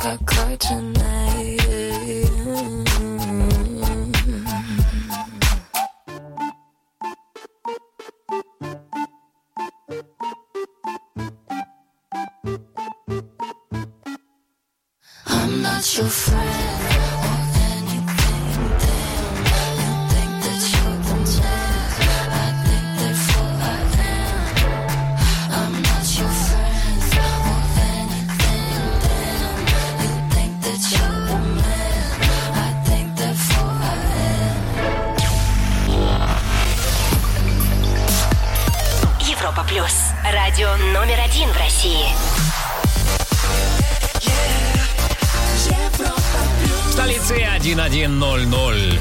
got caught tonight. I'm not your friend or anything, damn. You think that you're the man, I think therefore I am. I'm not your friend or anything, damn. You think that you're the man, I think therefore I am. Европа плюс. Радио номер 1 в России. В столице 11:00.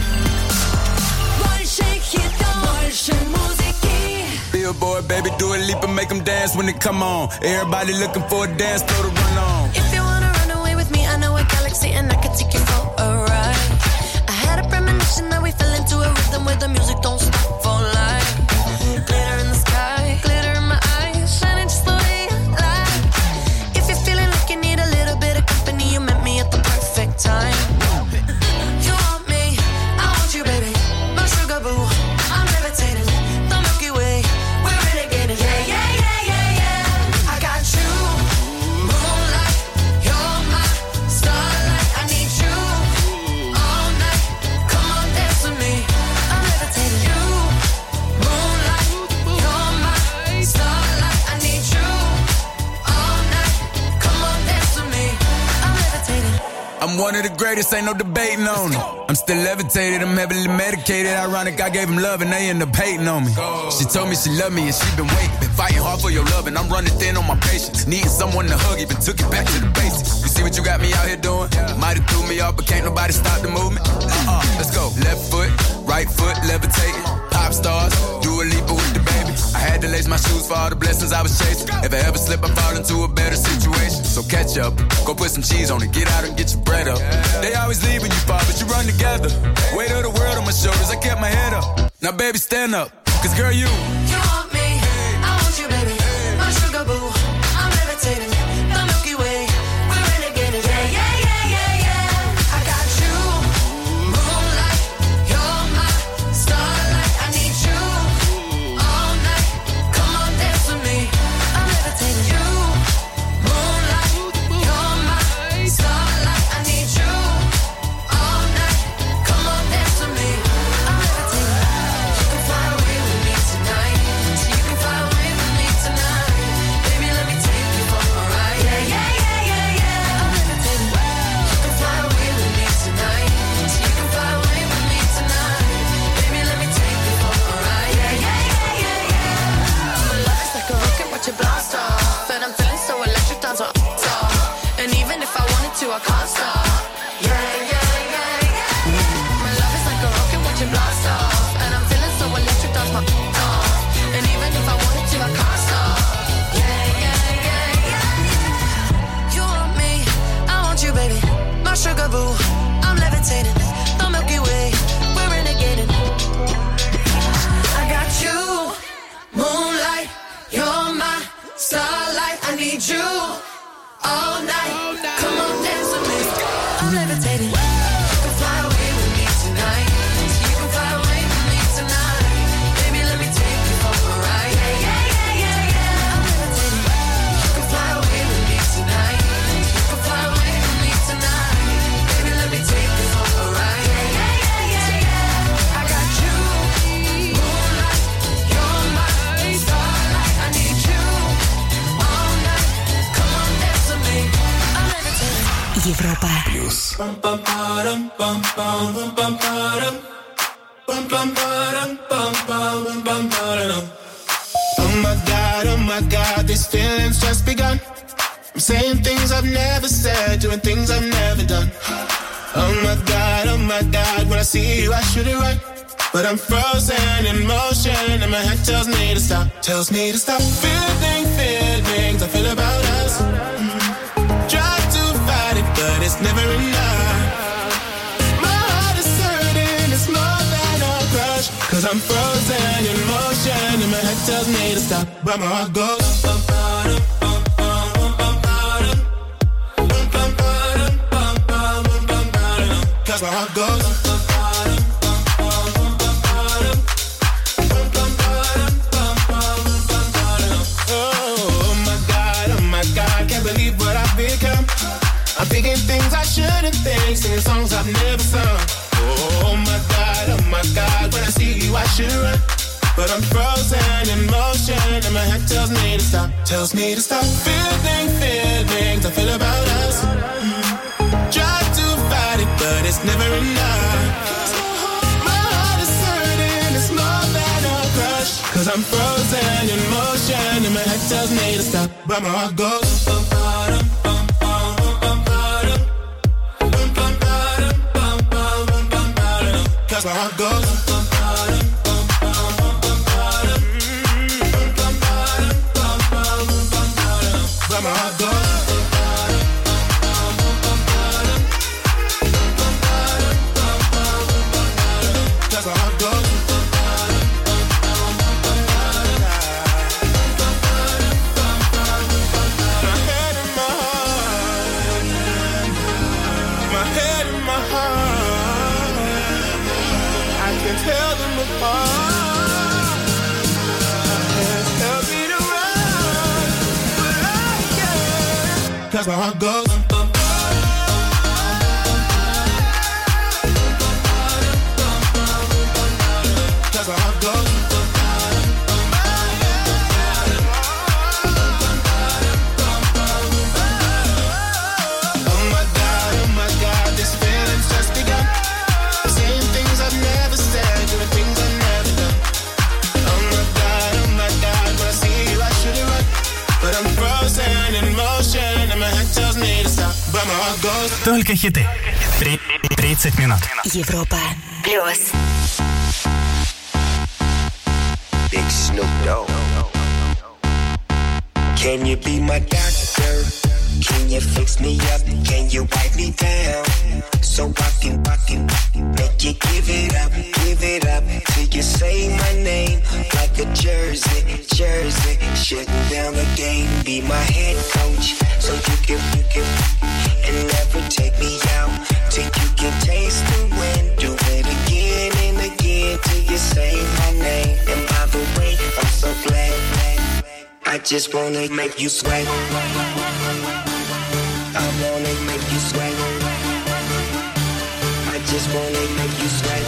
Больше хитов, больше музыки. Billboard, baby, do a leap and make them dance when they come on. Everybody looking for a dance floor to run on. If you wanna run away with me, I know a galaxy and I can take you for a ride. I had a premonition that we fell into a rhythm where the music don't stop for life. Glitter in the sky, glitter in my eyes, shining just the way I like. If you're feeling like you need a little bit of company, you met me at the perfect time. You want me, I want you, baby. My sugar boo, I'm levitating. The Milky Way, we're renegading. Yeah, yeah, yeah, yeah, yeah. I got you, moonlight. You're my starlight. I need you all night. Come on, dance with me. I'm levitating. You, moonlight. You're my starlight. I need you all night. Come on, dance with me. I'm levitating. I'm one of the greatest, ain't no debating on it. I'm still levitated, I'm heavily medicated. Ironic, I gave them love and they end up hating on me. She told me she loved me and she been waiting. Been fighting hard for your love and I'm running thin on my patience. Needing someone to hug, even took it back to the basics. You see what you got me out here doing? Might have threw me off, but can't nobody stop the movement. Let's go. Left foot, right foot, levitating. Pop stars, do a leap with the baby. I had to lace my shoes for all the blessings I was chasing. If I ever slip, I fall into a better situation. So catch up, go put some cheese on it, get out and get your bread up. They always leave when you fall, but you run together. Weight of the world on my shoulders, I kept my head up. Now baby, stand up, cause girl, you want me, I want you, baby. My sugar boo, I'm levitating. The Milky Way, we're renegading. Yeah, yeah, yeah, yeah, yeah. I got you, moonlight. You're my starlight. I need you all night. Come on, dance with me. I'm levitating. You, moonlight. You're my starlight. I need you all night. Come on, dance with me. I'm levitating. You can fly away with me tonight. So you can fly away with me tonight. Baby, let me take you for a ride. Yeah, yeah, yeah, yeah, yeah. I'm levitating. You can fly away with me tonight. So you can fly away with me tonight. Baby, let me take you for a ride. Yeah, yeah, yeah, yeah, yeah. My love is like a rocket, watch it blast off. And I'm feeling so electric, dance on top. And even if I wanted to, I can't stop. Yeah, yeah, yeah, yeah. My love is like a rocket, watch it blast off. And I'm feeling so electric, dance my off. And even if I wanted to, I can't stop. Yeah, yeah, yeah, yeah. You want me, I want you, baby. My sugar boo, I'm levitating. The Milky Way, we're renegading. I got you, moonlight. You're my starlight. I need you all night. Come on, dance with me. I'm levitating. You can fly away with me tonight. So you can fly away with me tonight. Baby, let me take you for a ride. Yeah, yeah, yeah, yeah, yeah. I'm levitating. You can fly away with me tonight. You can fly away with me tonight. Baby, let me take you for a ride. Yeah, yeah, yeah, yeah, yeah. I got you, moonlight. You're my starlight. I need you all night. Come on, dance with me. I'm levitating. Европа Плюс. Oh my God, these feelings just begun. I'm saying things I've never said, doing things I've never done. Oh my God, when I see you I shoot it right. But I'm frozen in motion and my head tells me to stop. Tells me to stop feeling feelings I feel about us. Try to fight it, but it's never enough. My heart is hurting, it's more than a crush. Cause I'm frozen in motion and my head tells me to stop. But my heart goes That's my heart goes. Oh my God, can't believe what I've become. I'm thinking things I shouldn't think, singing songs I've never sung. Oh my God, when I see you I should run. But I'm frozen in motion and my head tells me to stop. Feelings I feel about us. Try to fight it, but it's never enough. My heart is hurting, it's more than a crush. Cause I'm frozen in motion and my head tells me to stop. But my heart goes. Cause my heart goes. Where my heart goes. That's my heart goes. My head and my heart. My head and my heart. I can tell them apart. Tell me to run, but I can't. Cause my heart goes. Cause my heart goes. Oh my God, this feeling's just begun. Saying things I've never said, doing things I've never done. Oh my God, when I see you I should've run. But I'm frozen in motion and my head tells me to stop. But my heart goes. Только хиты. 30 минут. Европа плюс. Big Snoop Dogg. Can you be my doctor? Can you fix me up? Can you wipe me down? So I can make you give it up till you say my name like a jersey. Shutting down the game, be my head coach, so you can and never take me out till you can taste the wind. Do it again and again till you say my name. And by the way, I'm so glad. I just wanna make you sweat. I wanna make you sweat. I just wanna make you sweat.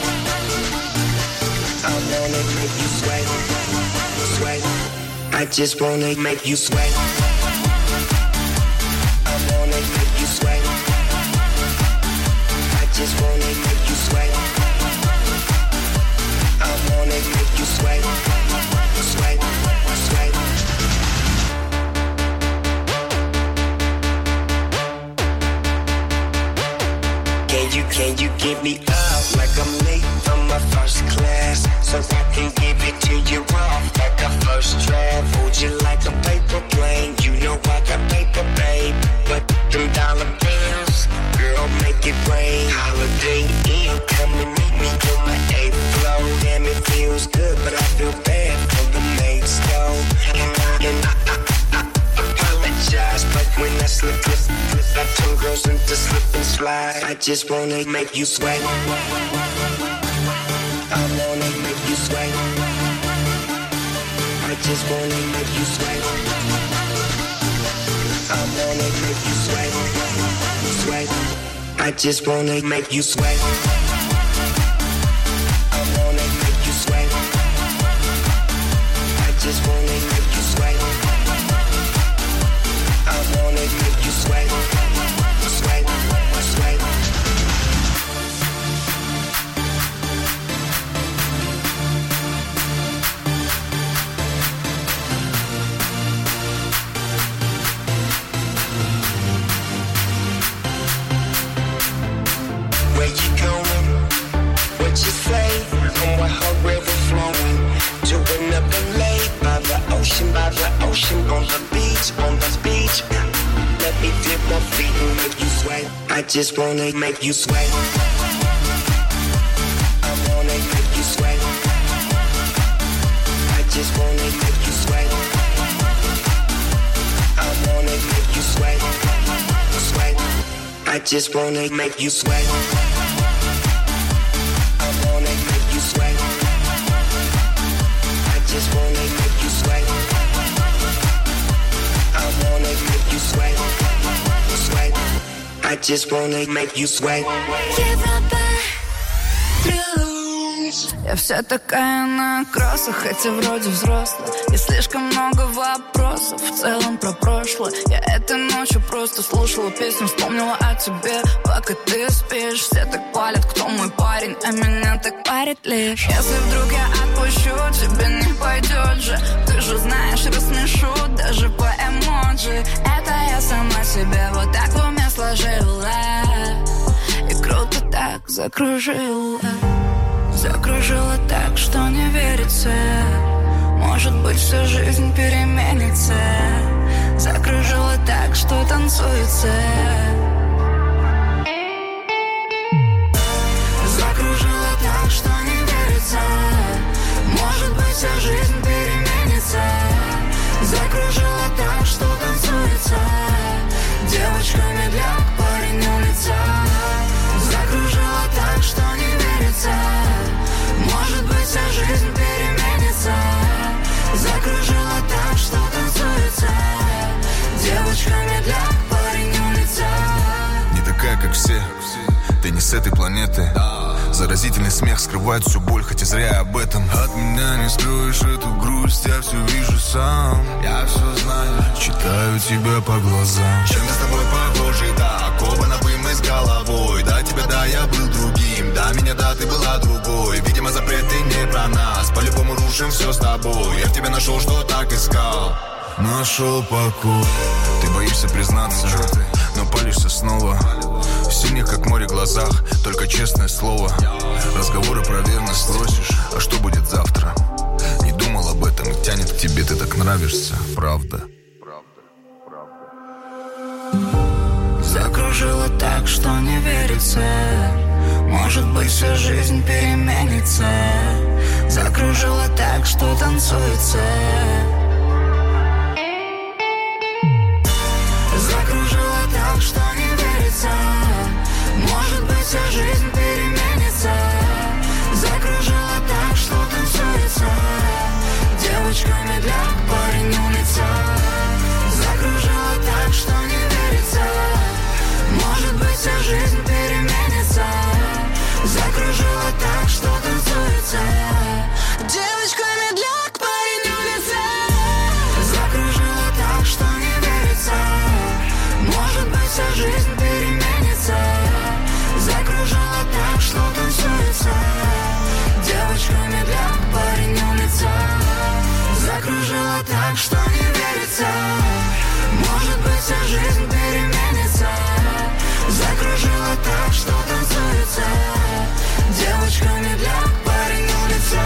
I wanna make you sweat. I just wanna make you sweat. I wanna make you sweat. I just wanna make you sweat. I wanna make you sweat. Sweat. Can you give me up like I'm late from my first class, so I can give it to you off like a first draft? Hold you like a paper plane, you know I got paper, babe. But them dollar bills, girl, make it rain. Holiday Inn, come and meet me on my 8th floor. Damn, it feels good, but I feel bad for the maids though. And I apologize, but when I slip, I turn girls into slip and slide. I just wanna make you sweat. I wanna make you sweat. I just wanna make you sweat. I wanna make you sweat. I just wanna make you sweat. I wanna make you sweat. I just wanna make you sweat. I wanna make you sweat. Sweat. Where you going? What you say? And what her river flowing to another lake by the ocean, on the beach. Let me dip my feet and make you sweat. I just wanna make you sweat. I wanna make you sweat. I just wanna make you sweat. I wanna make you sweat. I just wanna make you sweat. I just wanna make you sweat. Европа плюс. Я вся такая на кроссах, хотя вроде взрослая. И слишком много вопросов в целом про прошлое. Я этой ночью просто слушала песню, вспомнила о тебе. Пока ты спишь, все так палят, кто мой парень, а меня так парит лишь. Если вдруг я отпущу, тебе не пойдет же. Ты же знаешь, рассмешу даже по эмоджи. Это я сама себе вот так в уме сложила. И круто так закружила. Закружила так, что не верится. Может быть, вся жизнь переменится. Закружила так, что танцуется. Закружила так, что не верится. Может быть, вся жизнь переменится. Закружила так, что танцуется. Девочка медляк, парень улица. Закружила так, что не верится. Может быть, вся жизнь переменится. Закружила так, что танцуется. Девочка медляк, парень улица. Не такая, как все. Ты не с этой планеты. Заразительный смех скрывает всю боль, хотя зря я об этом. От меня не скроешь эту грусть, я все вижу сам. Я все знаю, читаю тебя по глазам. Чем мы с тобой похожи, да, окованы мы с головой. Да, тебя, да, я был другим. Да, меня, да, ты была другой. Видимо, запреты не про нас. По-любому рушим все с тобой. Я в тебе нашел, что так искал. Нашел покой. Ты боишься признаться, но палишься снова. В синих, как море, глазах, только честное слово. Разговоры про верность спросишь, а что будет завтра? Не думал об этом, и тянет к тебе, ты так нравишься, правда. Закружила так, что не верится. Может быть, вся жизнь переменится. Закружила так, что танцуется. Закружила так, что не верится. Может быть, вся жизнь переменится. Закружила так, что танцуется. Девочка медляк, парень улица. Закружила так, что не верится. Может быть, вся жизнь переменится. Закружила так, что танцуется. Девочка медляк, парень улица. Закружила так, что не верится. Может быть, вся жизнь переменится. Закружила так, что танцуется. Девочка медляк, парень улица. Закружила так, что не верится. Может быть, вся жизнь переменится. Закружила так, что танцуется. Девочка медляк, парень улица.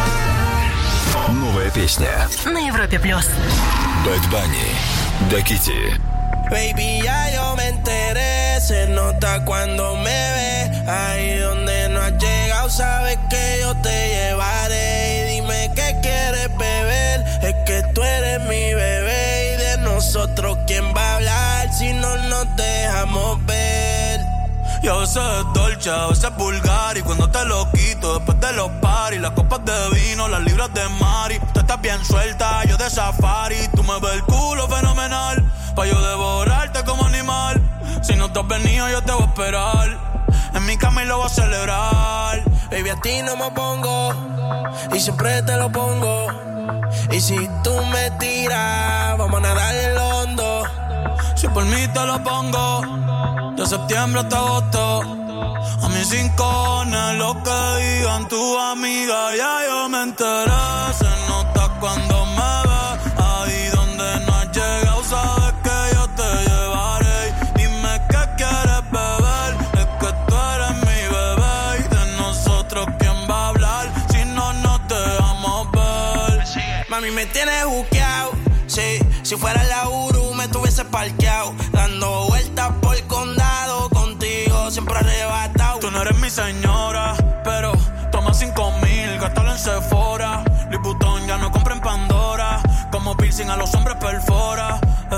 Новая песня на Европе плюс. Bad Bunny, Dakiti. Baby, ya yo me enteré. Se nota cuando me ve. Ahí donde no has llegado, sabes que yo te llevaré. Y dime qué quieres beber. Es que tú eres mi bebé. Y de nosotros, ¿quién va a hablar si no nos dejamos ver? Y a veces es dolce, a veces es vulgar. Y cuando te lo quito, después de los parties, las copas de vino, las libras de Mari. Tú estás bien suelta, yo de safari. Tú me ves el culo fenomenal, pa' yo devorarte como animal. Si no te has venido, yo te voy a esperar. En mi cama y lo voy a celebrar. Baby, a ti no me opongo, y siempre te lo pongo. Y si tú me tiras, vamos a nadar en lo hondo. Si por mí te lo pongo, de septiembre hasta agosto. A mis 5 cojones lo que digan tu amiga. Ya yo me enteré, se nota cuando me ves. Ahí donde no has llegado, sabes que yo te llevaré. Dime qué quieres beber, es que tú eres mi bebé. Y de nosotros, ¿quién va a hablar si no nos dejamos ver? Mami, me tienes juqueado, sí. Si fuera la Uru, me tuviese parqueado. Dando vueltas por el condado, contigo siempre arrebatado. Tú no eres mi señora, pero toma 5,000, gástalo en Sephora. Louis Vuitton ya no compra en Pandora. Como piercing a los hombres perfora.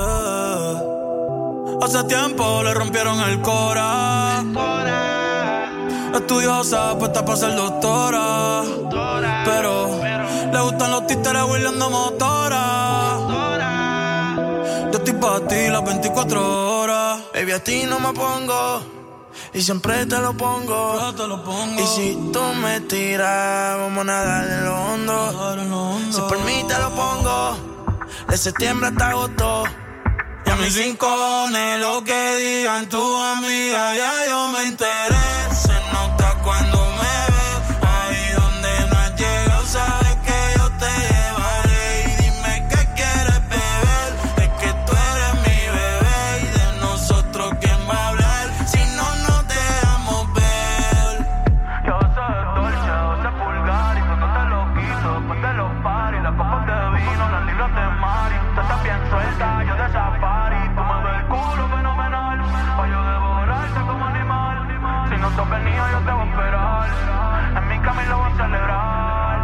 Hace tiempo le rompieron el cora. Estudiosa, puesta para ser doctora. Pero le gustan los títeres huirleando motora. Yo estoy para ti las 24 horas. Baby, a ti no me pongo y siempre te lo pongo. Y si tú me tiras, vamos a nadar en lo hondo. Si por mí te lo pongo, de septiembre hasta agosto. Y a mis rincones, lo que digan tu amiga, ya yo me enteré. Se nota cuando me ves, ahí donde no has llegado, sabes que yo te llevaré. Y dime qué quieres beber, es que tú eres mi bebé. Y de nosotros, ¿quién va a hablar? Si no nos dejamos ver. Yo soy Dolce, José Pulgar, y cuando te lo quito, después de los paris, las copas de vino, las libras de Mari. Tú estás bien suelta, yo de safari. Tú me ves el culo fenomenal, pa' yo devorarte como animal. Si no sos venido, yo te voy a esperar. En mi camino lo voy a celebrar.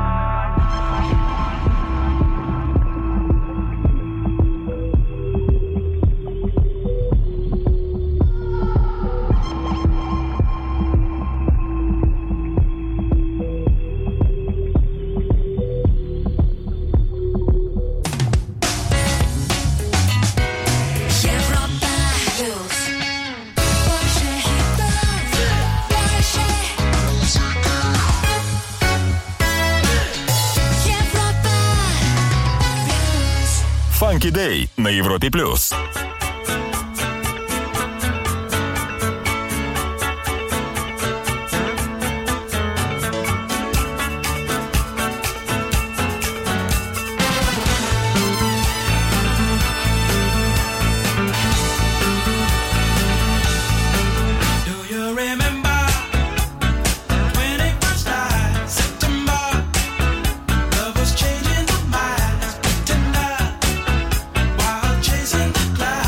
Funky Day на Европе+. Chasing the clouds.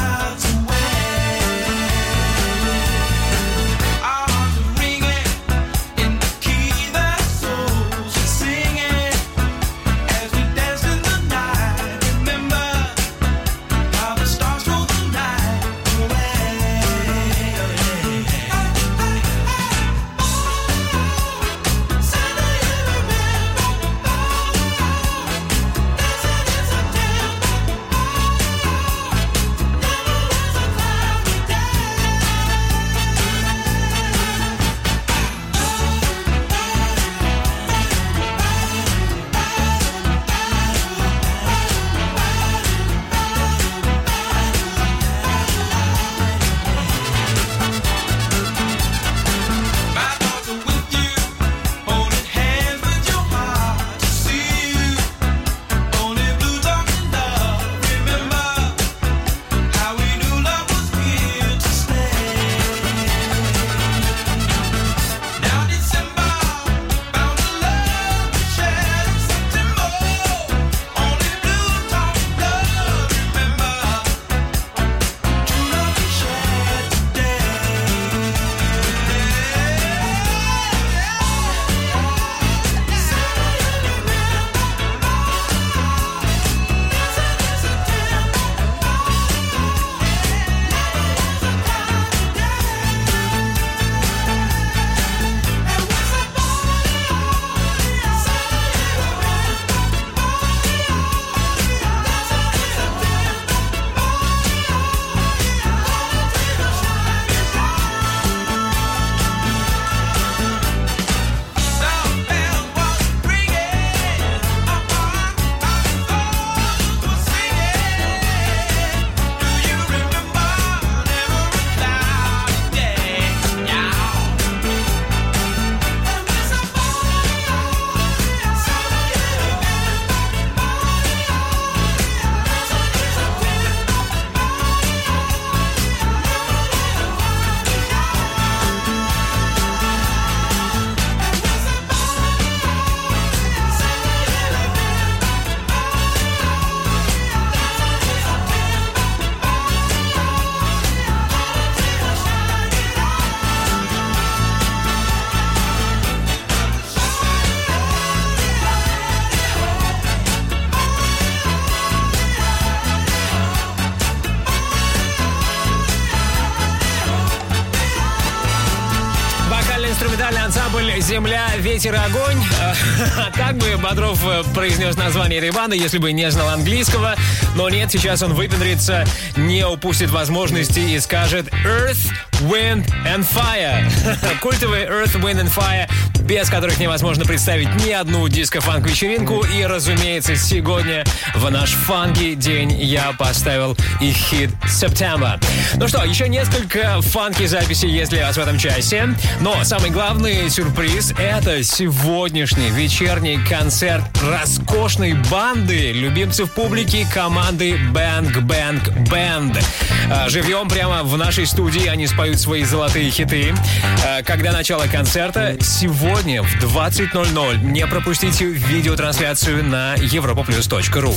инструментальный ансамбль «Земля, ветер, огонь». Так бы Бодров произнес название этой банды, если бы не знал английского. Но нет, сейчас он выпендрится, не упустит возможности и скажет «Earth, Wind and Fire». Культовый «Earth, Wind and Fire», без которых невозможно представить ни одну диско-фанк-вечеринку. И, разумеется, сегодня в наш фанки день я поставил их хит «September». Ну что, еще несколько фанки-записей есть для вас в этом часе. Но самый главный сюрприз — это сегодняшний вечерний концерт роскошной банды любимцев публики команды Bang Bang Band. Живьем прямо в нашей студии они споют свои золотые хиты. Когда начало концерта? Сегодня в 20:00. Не пропустите видеотрансляцию на europaplus.ru.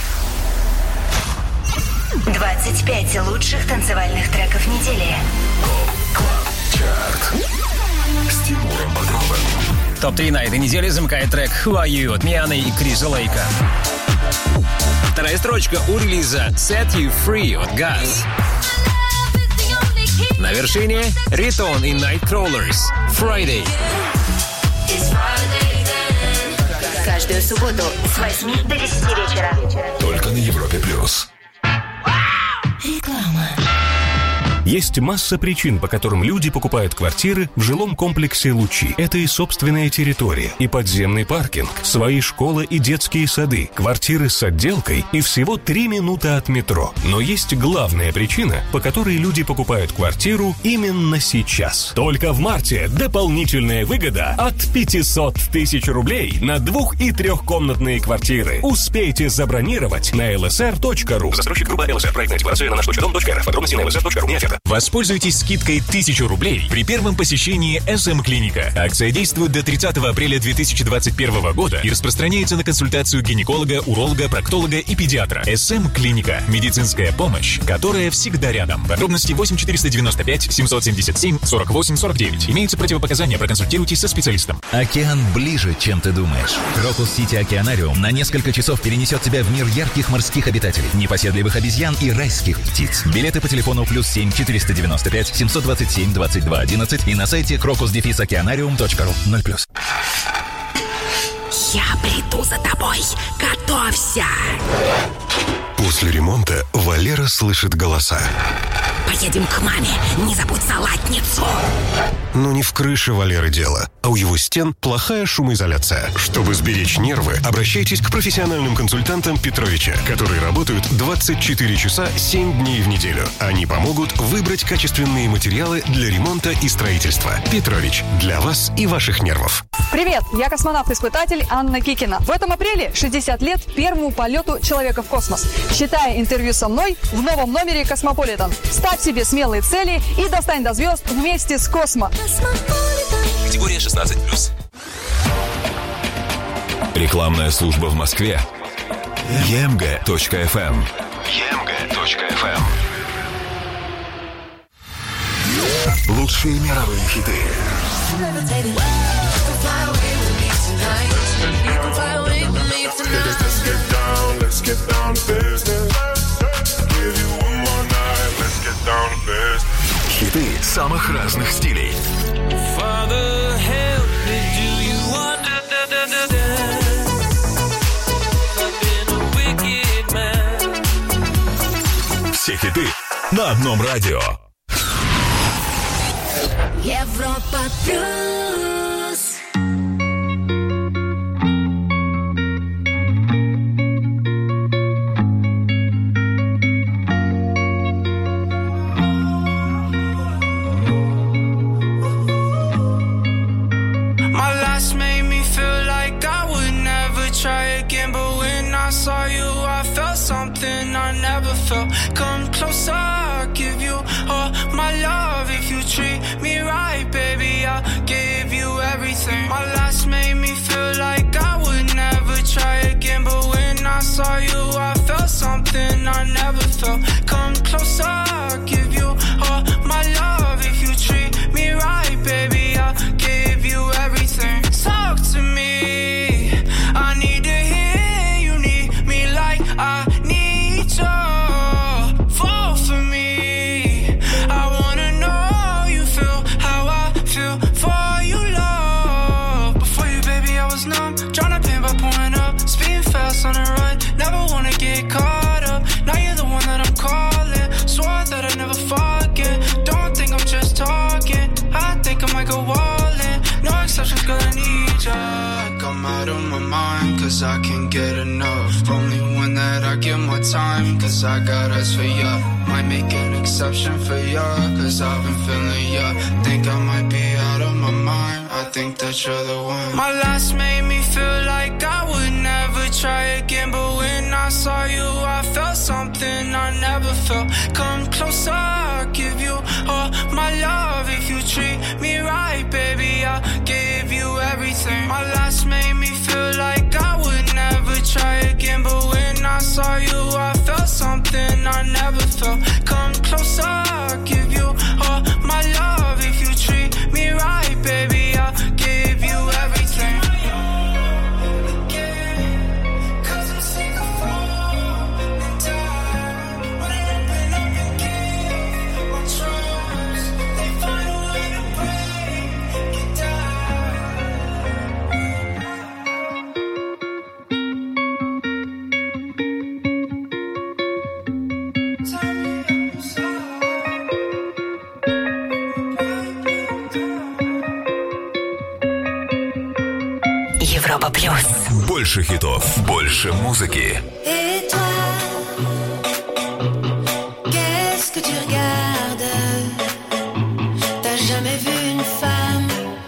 25 лучших танцевальных треков недели. Чарт с Тимуром Бодровым. Топ-3 на этой неделе замыкает трек «Who Are You» от Мианы и Криса Лейка. Вторая строчка у релиза «Set You Free» от Газ. На вершине Ритон и Nightcrawlers «Friday». Каждую субботу с 8 до 10 вечера. Только на Европе+. Реклама. Есть масса причин, по которым люди покупают квартиры в жилом комплексе «Лучи». Это и собственная территория, и подземный паркинг, свои школы и детские сады, квартиры с отделкой и всего 3 минуты от метро. Но есть главная причина, по которой люди покупают квартиру именно сейчас. Только в марте дополнительная выгода от 500 тысяч рублей на 2- и 3-комнатные квартиры. Успейте забронировать на lsr.ru. Застройщик группа LSR. Проектная декларация на наш.дом.рф. Подробности на lsr.ru. Не оферта. Воспользуйтесь скидкой 1000 рублей при первом посещении СМ-клиника. Акция действует до 30 апреля 2021 года и распространяется на консультацию гинеколога, уролога, проктолога и педиатра. СМ-клиника. Медицинская помощь, которая всегда рядом. Подробности 8-495-777-48-49. Имеются противопоказания, проконсультируйтесь со специалистом. Океан ближе, чем ты думаешь. Крокус Сити Океанариум на несколько часов перенесет тебя в мир ярких морских обитателей, непоседливых обезьян и райских птиц. Билеты по телефону +7 495 727 22 11 и на сайте crocus-океанариум.ру 0+. Я приду за тобой. Готовься. После ремонта Валера слышит голоса. Поедем к маме. Не забудь салатницу. Но не в крыше Валеры дело, а у его стен плохая шумоизоляция. Чтобы сберечь нервы, обращайтесь к профессиональным консультантам Петровича, которые работают 24 часа 7 дней в неделю. Они помогут выбрать качественные материалы для ремонта и строительства. Петрович. Для вас и ваших нервов. Привет, я космонавт-испытатель Анна Кикина. В этом апреле 60 лет первому полету человека в космос. Читай интервью со мной в новом номере «Космополитен». Ставь себе смелые цели и достань до звезд вместе с Космо. Категория 16+. Рекламная служба в Москве. emg.fm. emg.fm. Лучшие мировые хиты. Let's get down to business. Give you one more night. Let's get down to business. Хиты самых разных стилей. Father, help me, do you understand? I've been a wicked man. Все хиты на одном радио. Европа плюс. Saw you, I felt something I never felt. Come closer, I'll give you all my love. If you treat me right, baby, I'll give you everything. My last made me feel like I would never try again. But when I saw you, I felt something I never felt. Come closer, I'll give you all my love. If you treat me right, baby, I'll give you everything. Talk to me, I need to hear. I need you, fall for me. I wanna know you feel how I feel for you of my mind, cause I can't get enough. Only one that I give my time, cause I got eyes for ya. Might make an exception for ya, cause I've been feeling ya. Think I might be out of my mind, I think that you're the one. My last made me feel like I would never try again, but when I saw you I felt something I never felt. Come closer, I'll give you all my love. If you treat me right, baby, I'll give you everything. My last made me feel like I would never try again, but when I saw you I felt something I never felt. Come closer, I'll give you all my love. If you treat me right, baby, I'll give you everything. Европа плюс. Больше хитов, больше музыки. Et toi, qu'est-ce que tu regardes? T'as jamais vu une femme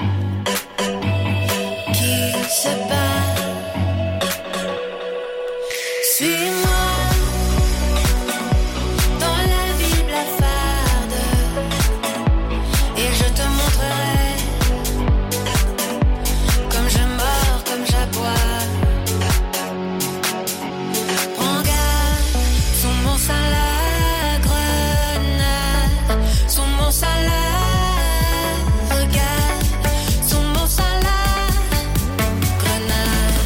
qui se bat? Suis-moi dans la ville blafarde et je te montrerai comme je mords, comme j'aboie. Prends garde, sous mon sein la grenade, sous mon sein la regarde, sous mon sein la grenade.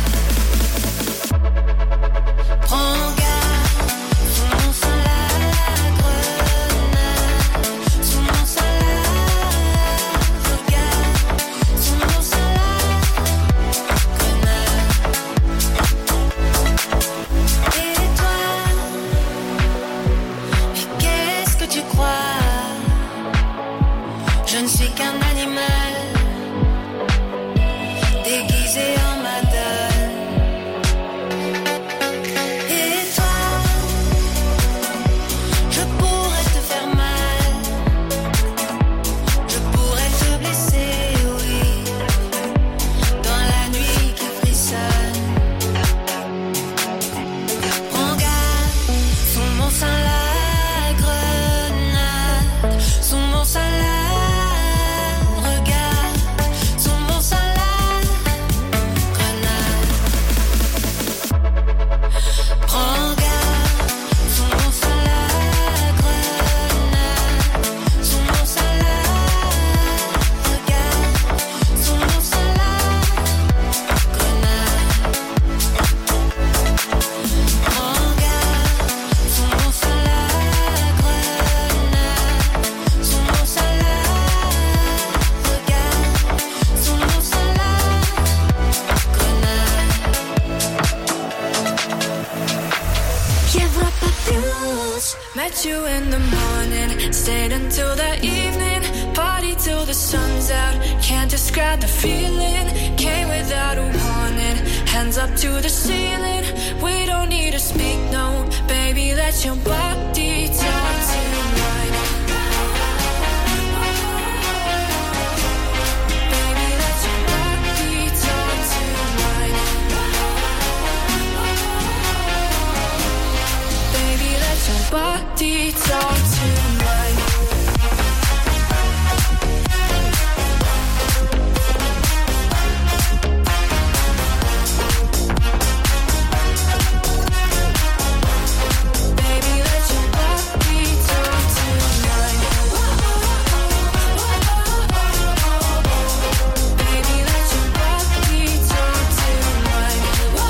Prends garde, sous mon sein la grenade, sous mon sein la regarde, sous mon sein la grenade. Et toi, mais qu'est-ce que tu crois? Je ne suis qu'un animal déguisé en madone. Et toi, je pourrais te faire mal, je pourrais te blesser, oui, dans la nuit qui frissonne. Prends garde, sous mon sein la grenade, sous mon sein la regarde, sous mon sein la grenade. Prends garde, sous mon sein la grenade, sous mon sein la regarde, sous mon sein la grenade. Prends garde, sous mon sein la grenade, sous mon sein la regarde, sous mon sein la Европа плюс. Met you in the morning, stayed until the evening, party till the sun's out. Can't describe the feeling, came without a warning, hands up to the ceiling. We don't need to speak, no, baby, let your body talk to mine. Baby, let your body talk to mine. Baby, let your body talk to mine. Baby, let your body talk to mine. Baby, let your body talk to mine.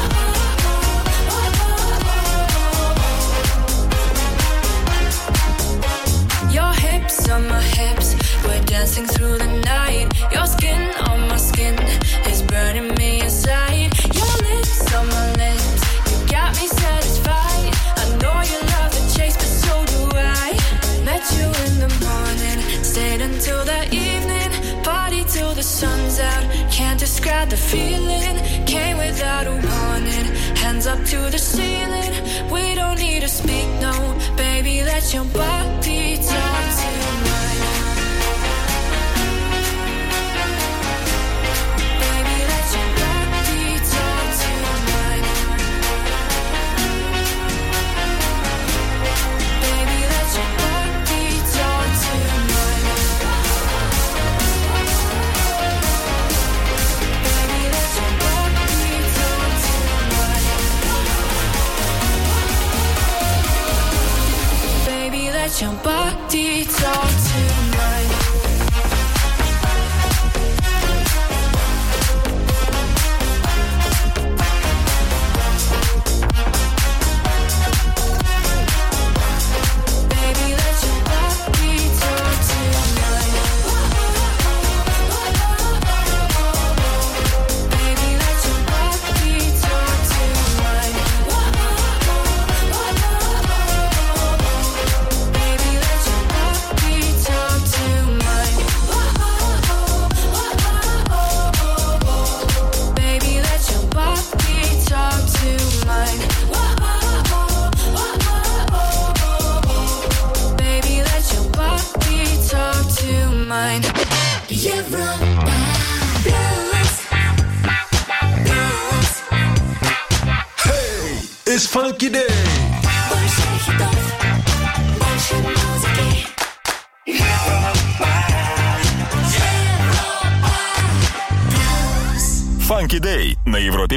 Your hips on my hips, we're dancing through the night. Your skin on my skin is burning me inside. Your lips on my lips, you got me satisfied. I know you love the chase, but so do I. Met you in the morning, stayed until the evening, party till the sun's out. Can't describe the feeling, came with that I wanted. Hands up to the ceiling. We don't need to speak, no. Baby, let your body talk to mine. Baby, let your body talk to mine. Baby, let your body talk to mine. Baby, let your body talk to mine. Baby, let your body talk to mine. Baby, let your body talk to mine. Baby, let your body talk to mine. Baby, let your body talk to mine. Baby, let your body talk to mine. Baby, let your body talk to mine. It's Funky Day. Funky Day на Европе+.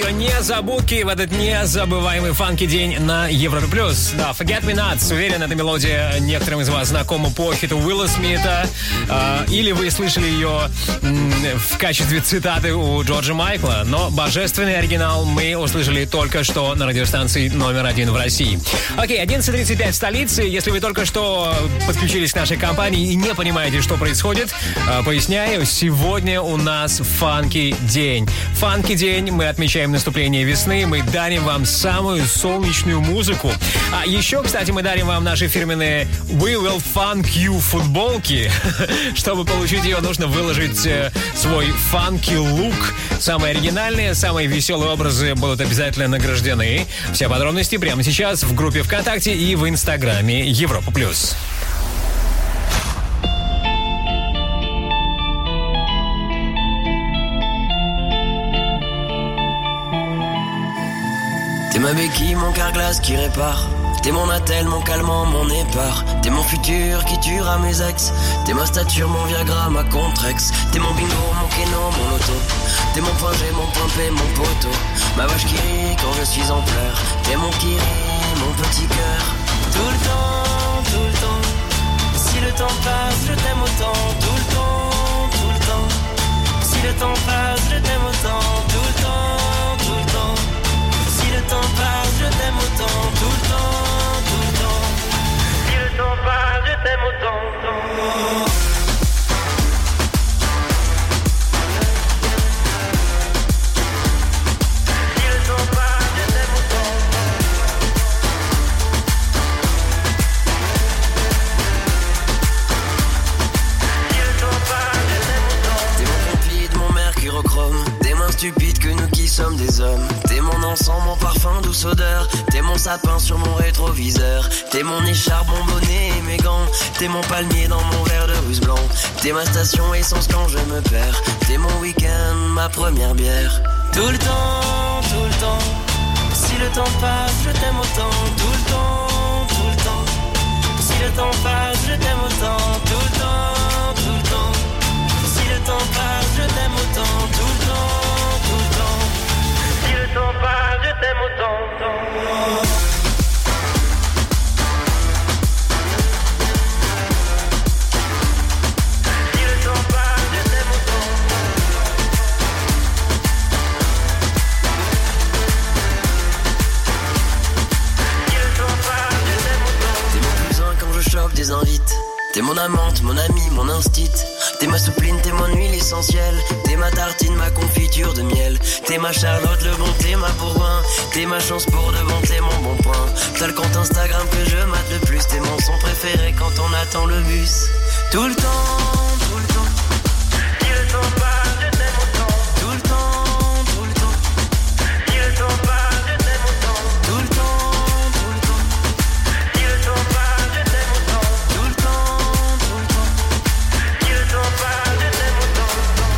незабудки в этот незабываемый фанки день на Европе+. Да, Forget Me Not. Уверен, эта мелодия некоторым из вас знакома по хиту Уилла Смита. Или вы слышали ее в качестве цитаты у Джорджа Майкла. Но божественный оригинал мы услышали только что на радиостанции номер 1 в России. Окей, 11:35 в столице. Если вы только что подключились к нашей компании и не понимаете, что происходит, поясняю, сегодня у нас фанки день. Фанки день, мы отмечаем наступление весны, мы дарим вам самую солнечную музыку. А еще, кстати, мы дарим вам наши фирменные We Will Funk You футболки. Чтобы получить ее, нужно выложить свой фанки лук. Самые оригинальные, самые веселые образы будут обязательно награждены. Все подробности прямо сейчас в группе ВКонтакте и в Инстаграме Европа+. T'es ma béquille, mon carglass qui répare. T'es mon attel, mon calmant, mon épar. T'es mon futur qui tuera mes ex. T'es ma stature, mon Viagra, ma Contrex. T'es mon bingo, mon Keno, mon loto. T'es mon point G, mon point P, mon poteau. Ma vache qui rit quand je suis en pleurs. T'es mon kiri, mon petit cœur. Tout le temps, tout le temps. Si le temps passe, je t'aime autant. Tout le temps, tout le temps. Si le temps passe, je t'aime autant. Tout le temps, tout le temps. Si le temps passe, je t'aime autant. Tout le temps, tout le temps. Si le temps passe, je t'aime autant. Si le temps passe, je t'aime autant. Si le temps passe, je t'aime autant. T'es mon complide, mon mercurochrome. T'es moins stupide que nous qui sommes des hommes. T'es mon encens, mon parfum, douce odeur. T'es mon sapin sur mon rétroviseur. T'es mon écharpe, mon bonnet et mes gants. T'es mon palmier dans mon verre de russe blanc. T'es ma station essence quand je me perds. T'es mon week-end, ma première bière. Tout le temps, tout le temps. Si le temps passe, je t'aime autant. Tout le temps, tout le temps. Si le temps passe, je t'aime autant. Tout le temps, tout le temps. Si le temps passe, je t'aime autant. Tout le temps, tout le temps. Si le temps passe, je t'aime autant. Si le temps passe, je t'aime autant. Si le temps passe, je t'aime autant. T'es mon cousin quand je chope des invites. T'es mon amante, mon ami, mon instit. T'es ma soupline, t'es mon huile essentielle. T'es ma tartine, ma confiture de miel. T'es ma Charlotte, le bon, t'es ma bourgoin. T'es ma chance pour de bon, t'es mon bon point. T'as le compte Instagram que je mate le plus. T'es mon son préféré quand on attend le bus. Tout le temps, tout le temps. Si le temps passe, je t'aime autant. Tout le temps, tout le temps. Si le temps passe, je t'aime autant. Tout le temps, tout le temps. Si le temps passe, je t'aime autant. Tout le temps, tout le temps. Si le temps passe, je t'aime autant.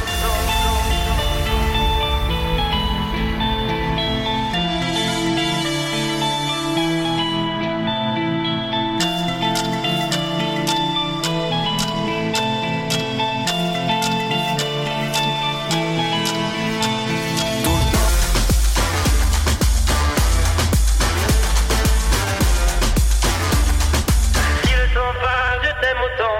Si le temps passe, je t'aime autant.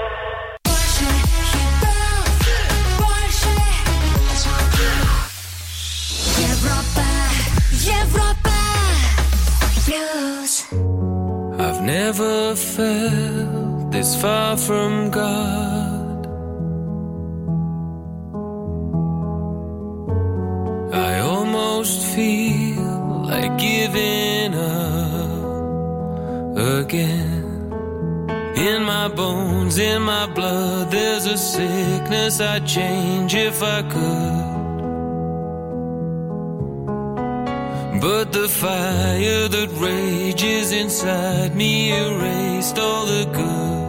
I've never felt this far from God. I almost feel like giving up again. In my bones, in my blood, there's a sickness I'd change if I could. But the fire that rages inside me erased all the good.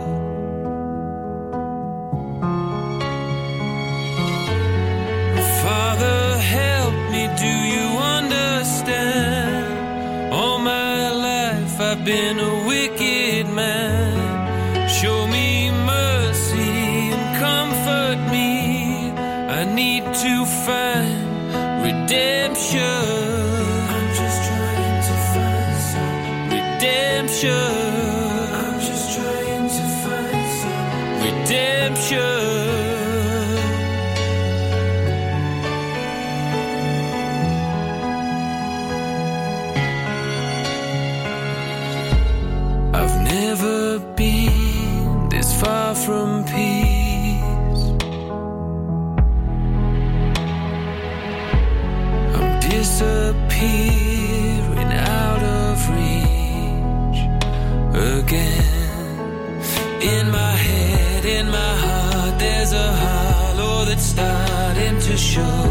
Father, help me, do you understand? All my life I've been a wicked man. Show me mercy and comfort me. I need to find redemption. I'm just trying to find some redemption. I've never been this far from peace. I'm disappearing out of reach again. In my head, in my heart, there's a hollow that's starting to show.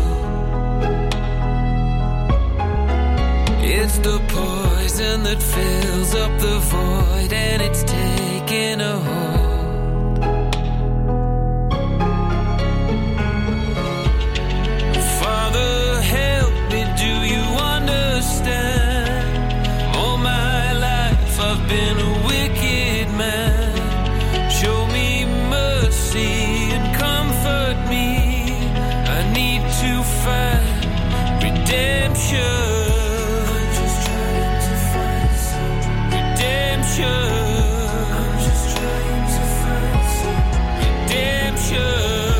It's the poison that fills up the void, and it's taking a hold. Father, help me, do you understand? All my life I've been a wicked man. Show me mercy and comfort me. I need to find redemption. I'm just trying to find some redemption.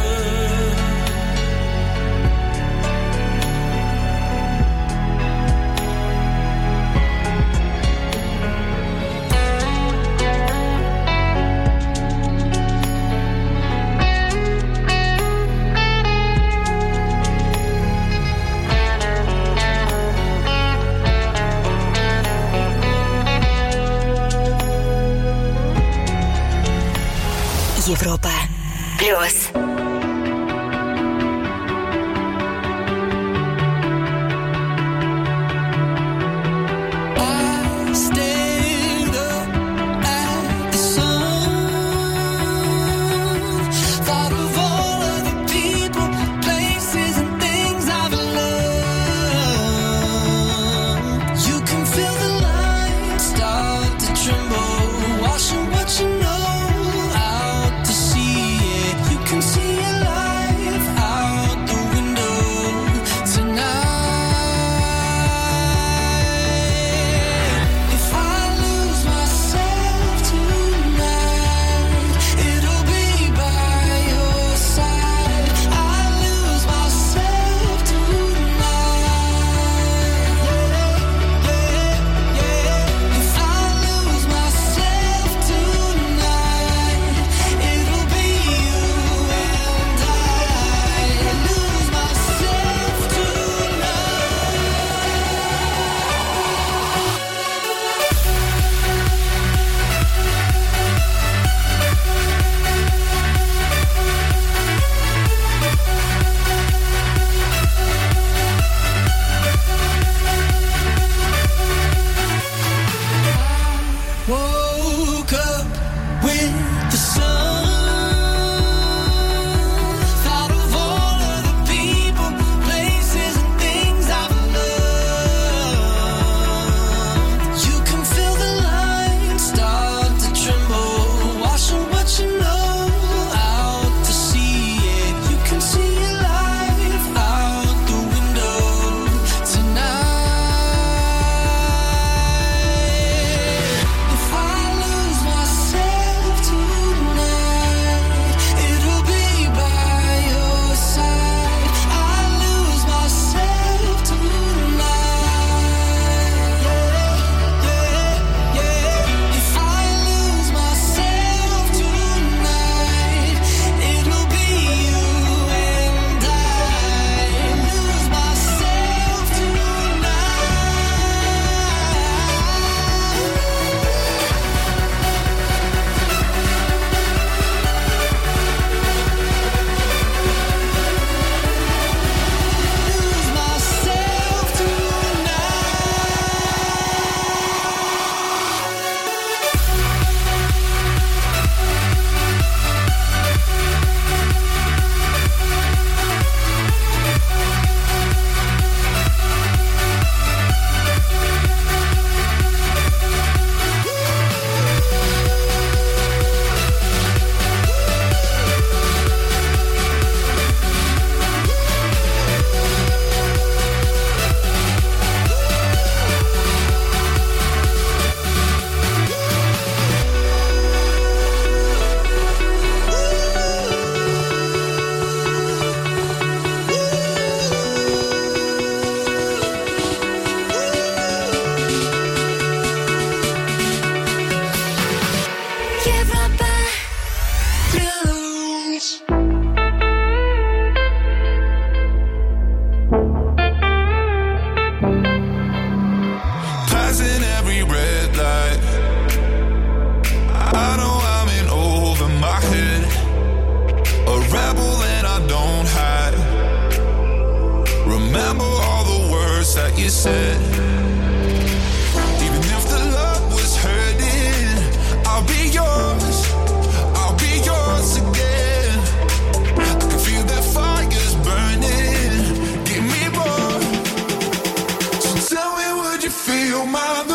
Европа плюс. face. Passing every red light, I know I'm in over my head. A rebel and I don't hide. Remember all the words that you said. Even if the love was hurting, I'll be yours. I'll be yours again. I can feel that fire's burning. Give me more. So tell me, would you feel my love?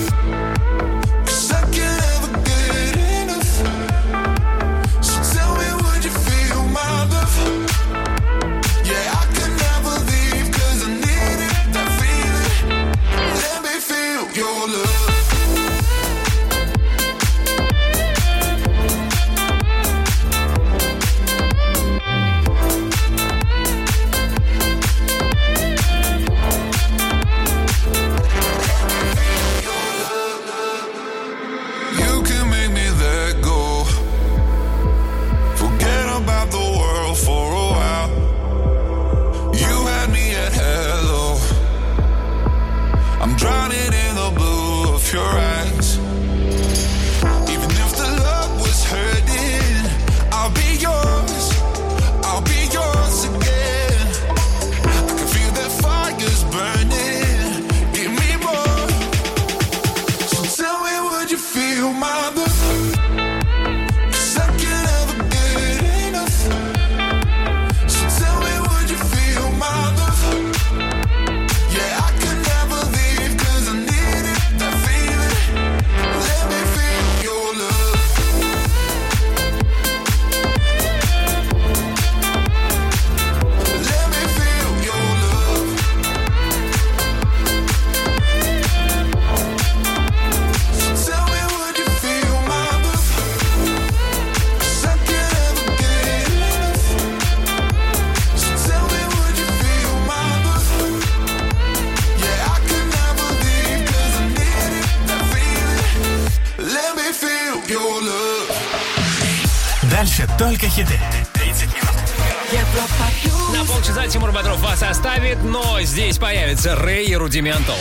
Дальше только хиты. 30 минут. На полчаса Тимур Бодров вас оставит, но здесь появится Рэй и Рудиментал.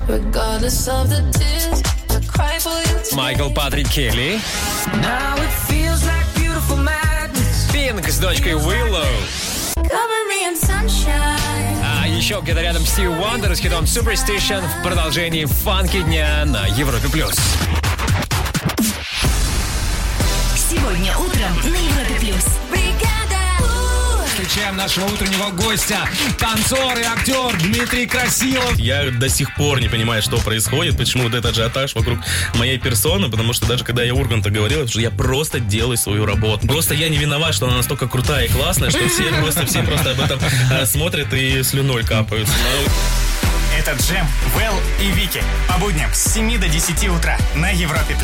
Майкл Патрик Келли. Пинк с дочкой Уиллоу. А еще где-то рядом Стиви Уандер с хитом Superstition в продолжении фанки дня на Европе+. Сегодня утром на Европе+. Встречаем нашего утреннего гостя, танцор и актер Дмитрий Красилов. Я до сих пор не понимаю, что происходит, почему вот этот ажиотаж вокруг моей персоны, потому что даже когда я Урганту говорил, что я просто делаю свою работу. Просто я не виноват, что она настолько крутая и классная, что все просто об этом смотрят и слюной капаются. Это Джем, Вэл и Вики. По будням с 7 до 10 утра на Европе+.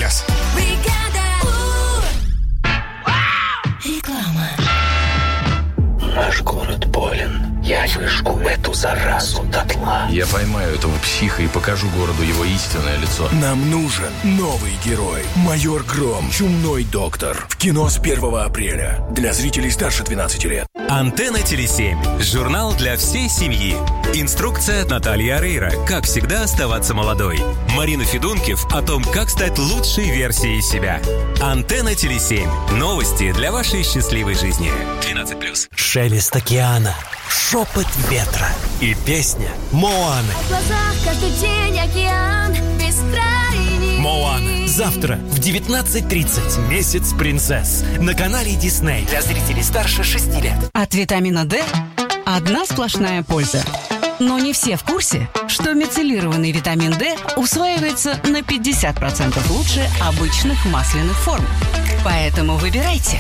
Реклама. Наш город болен. Я выжгу эту заразу дотла. Я поймаю этого психа и покажу городу его истинное лицо. Нам нужен новый герой. Майор Гром, Чумной доктор. В кино с 1 апреля. Для зрителей старше 12 лет. Антенна Теле7. Журнал для всей семьи. Инструкция от Натальи Орейро. Как всегда оставаться молодой. Марина Федункив о том, как стать лучшей версией себя. Антенна Теле7. Новости для вашей счастливой жизни. 12+. Шелест океана. Шепот ветра. И песня Моаны. В глазах каждый день океан бескрайний. Моана. Завтра в 19:30. Месяц принцесс. На канале Дисней. Для зрителей старше 6 лет. От витамина D одна сплошная польза. Но не все в курсе, что мицеллированный витамин D усваивается на 50% лучше обычных масляных форм. Поэтому выбирайте.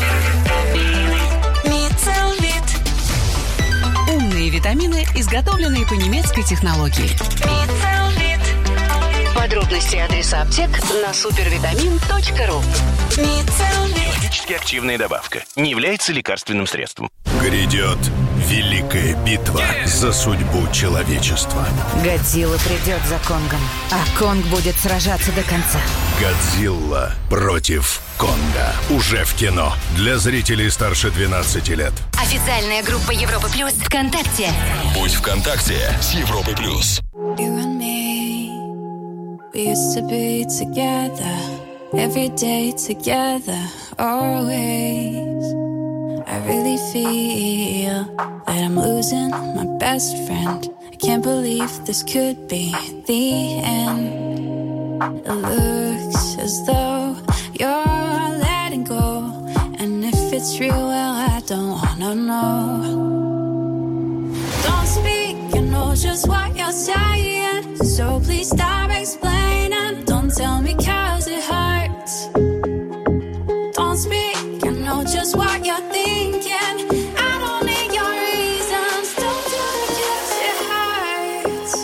Мицелвит. Умные витамины, изготовленные по немецкой технологии. Мицелвит. Подробности и адреса аптек на supervitamin.ru. Биологически активная добавка. Не является лекарственным средством. Грядет Великая битва за судьбу человечества. Годзилла придет за Конгом, а Конг будет сражаться до конца. Годзилла против Конга. Уже в кино. Для зрителей старше 12 лет. Официальная группа Европа Плюс ВКонтакте. Будь ВКонтакте с Европой Плюс. You and me, we used to be together, every day together, always. I really feel that I'm losing my best friend. I can't believe this could be the end. It looks as though you're letting go, and if it's real, well, I don't wanna know. Don't speak, you know just what you're saying, so please stop explaining. Don't tell me 'cause it hurts. Don't speak, you know just what you're thinking. I don't need your reasons. Don't do it 'cause it hurts.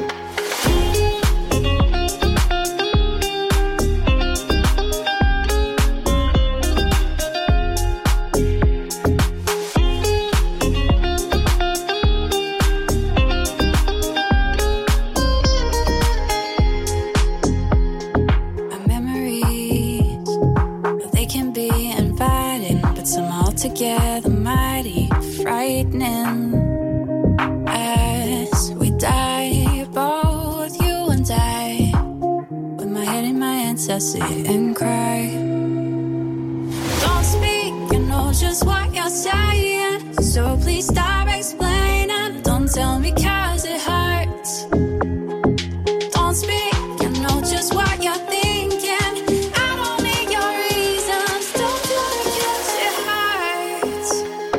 Our memories, they can be inviting, but somehow together mighty frightening. As we die, both you and I, with my head in my hands, I sit and cry. Don't speak, you know just what you're saying, so please stop explaining. Don't tell me 'cause it hurts. Don't speak, you know just what you're thinking. I don't need your reasons. Don't do it 'cause it hurts.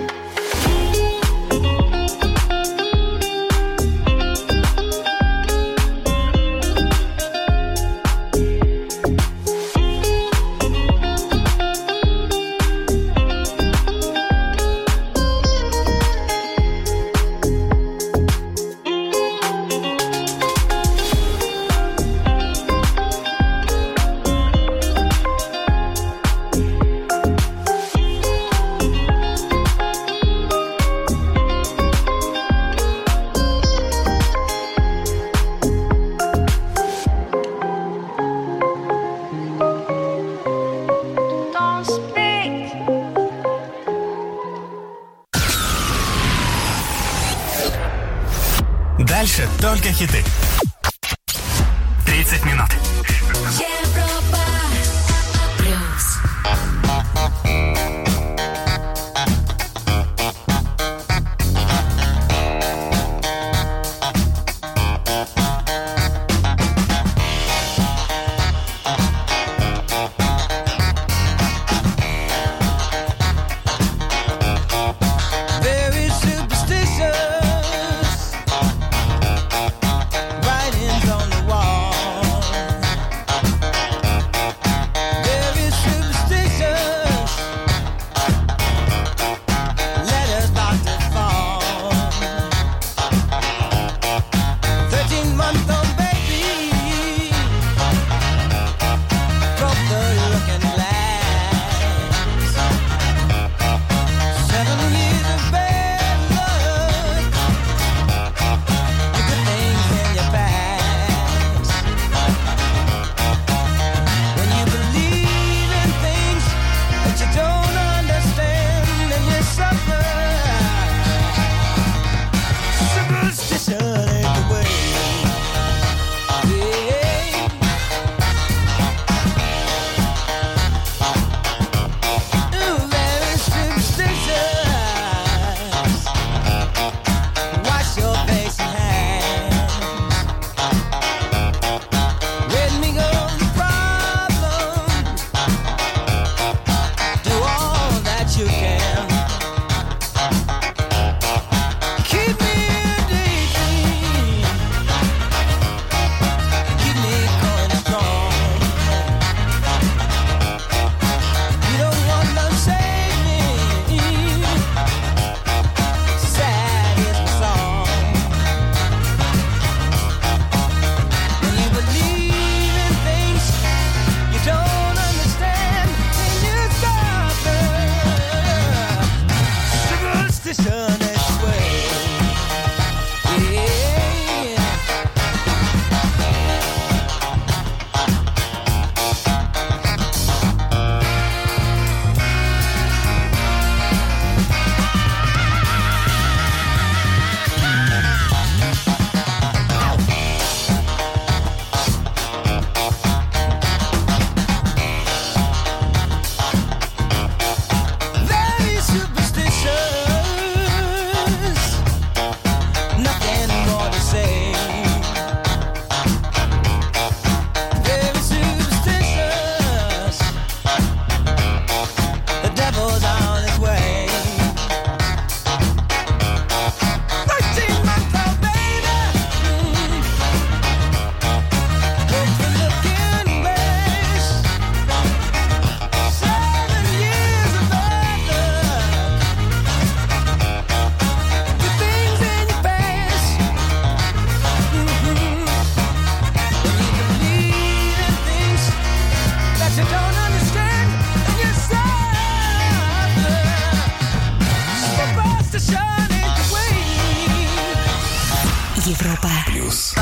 Don't speak. Дальше только хиты. 30 минут. Европа Плюс. Very superstitious, right Европа Плюс.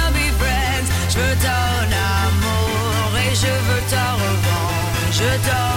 Je veux ta revanche, je t'en